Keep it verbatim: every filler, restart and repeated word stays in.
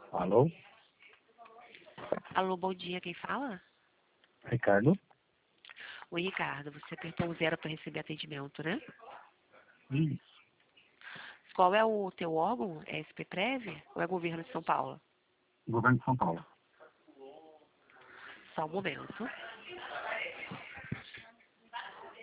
Alô? Alô, bom dia, quem fala? Ricardo? Oi, Ricardo, você apertou o zero para receber atendimento, né? Isso. Qual é o teu órgão? É SPPrev ou é Governo de São Paulo? Governo de São Paulo. Só um momento.